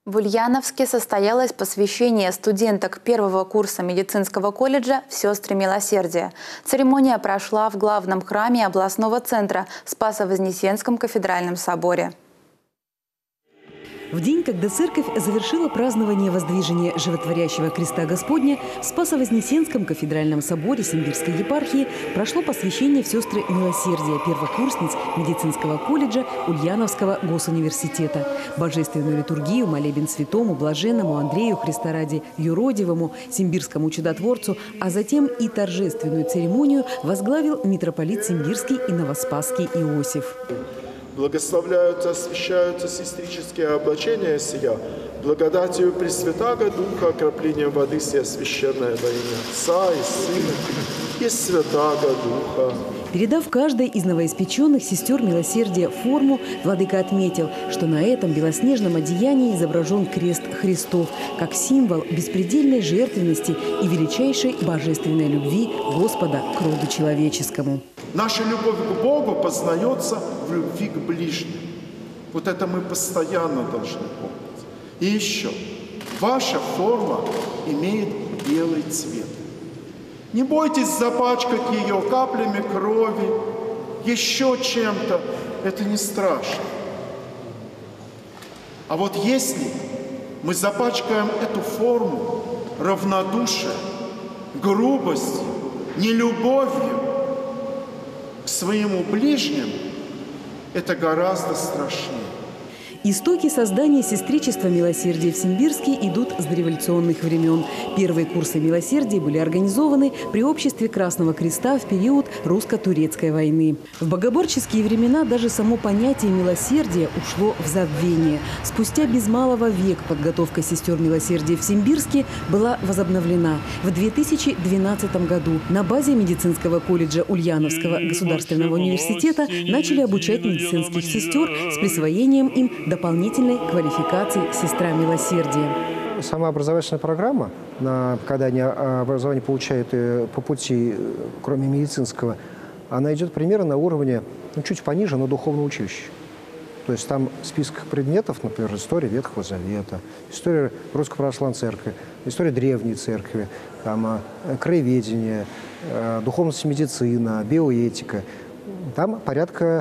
В Ульяновске состоялось посвящение студенток первого курса медицинского колледжа в «Сестры милосердия». Церемония прошла в главном храме областного центра Спасо-Вознесенском кафедральном соборе. В день, когда церковь завершила празднование воздвижения животворящего креста Господня, в Спасо-Вознесенском кафедральном соборе Симбирской епархии прошло посвящение в «Сестры милосердия» первокурсниц медицинского колледжа Ульяновского госуниверситета. Божественную литургию, молебен святому, блаженному Андрею Христа ради юродивому, симбирскому чудотворцу, а затем и торжественную церемонию возглавил митрополит Симбирский и Новоспасский Иосиф. Благословляются, освящаются сестрические облачения сия, благодатью Пресвятаго Духа, окроплением воды сия священное во имя Отца и Сына и Святаго Духа. Передав каждой из новоиспеченных сестер милосердия форму, владыка отметил, что на этом белоснежном одеянии изображен крест Христов, как символ беспредельной жертвенности и величайшей божественной любви Господа к роду человеческому. Наша любовь к Богу познается в любви к ближним. Вот это мы постоянно должны помнить. И еще, ваша форма имеет белый цвет. Не бойтесь запачкать ее каплями крови, еще чем-то. Это не страшно. А вот если мы запачкаем эту форму равнодушием, грубостью, нелюбовью к своему ближнему, это гораздо страшнее. Истоки создания сестричества милосердия в Симбирске идут с дореволюционных времен. Первые курсы милосердия были организованы при обществе Красного Креста в период русско-турецкой войны. В богоборческие времена даже само понятие милосердия ушло в забвение. Спустя без малого век подготовка сестер милосердия в Симбирске была возобновлена. В 2012 году на базе медицинского колледжа Ульяновского государственного университета начали обучать медицинских сестер с присвоением им дополнительной квалификации «Сестра милосердия». Сама образовательная программа, когда они образование получают по пути, кроме медицинского, она идет примерно на уровне, чуть пониже, но духовного училища. То есть там список предметов, например, история Ветхого Завета, история Русской Православной Церкви, история Древней Церкви, там, краеведение, духовность медицина, биоэтика. Там порядка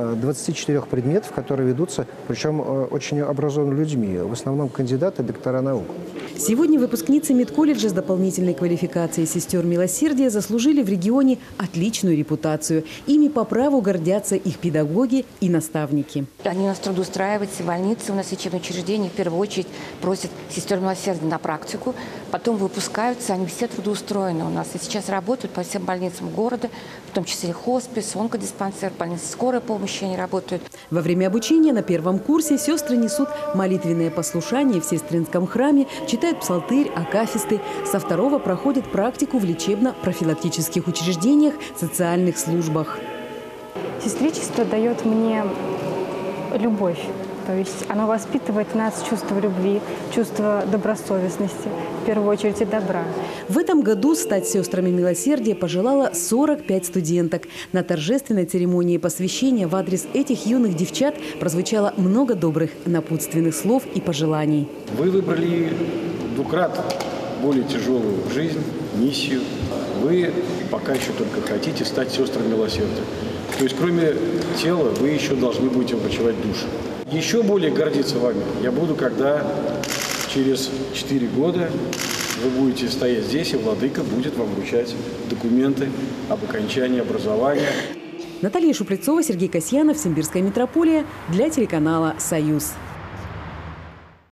24 предметов, которые ведутся, причем очень образованными людьми, в основном кандидаты, доктора наук. Сегодня выпускницы медколледжа с дополнительной квалификацией сестер милосердия заслужили в регионе отличную репутацию. Ими по праву гордятся их педагоги и наставники. Они у нас трудоустраиваются в больнице, у нас лечебные учреждения в первую очередь просят сестер милосердия на практику, потом выпускаются, они все трудоустроены у нас. И сейчас работают по всем больницам города, в том числе и хоспис, онкодиспансер, больница скорой помощи, они работают. Во время обучения на первом курсе сестры несут молитвенное послушание в сестринском храме, читают псалтырь, акафисты. Со второго проходят практику в лечебно-профилактических учреждениях, социальных службах. Сестричество дает мне любовь. То есть оно воспитывает нас чувство любви, чувство добросовестности, в первую очередь и добра. В этом году стать сестрами милосердия пожелало 45 студенток. На торжественной церемонии посвящения в адрес этих юных девчат прозвучало много добрых напутственных слов и пожеланий. Вы выбрали двукратно более тяжелую жизнь, миссию. Вы пока еще только хотите стать сестрами милосердия. То есть кроме тела вы еще должны будете врачевать душу. Еще более гордиться вами я буду, когда через 4 года вы будете стоять здесь, и владыка будет вам вручать документы об окончании образования. Наталья Шуплецова, Сергей Касьянов, Симбирская митрополия для телеканала «Союз».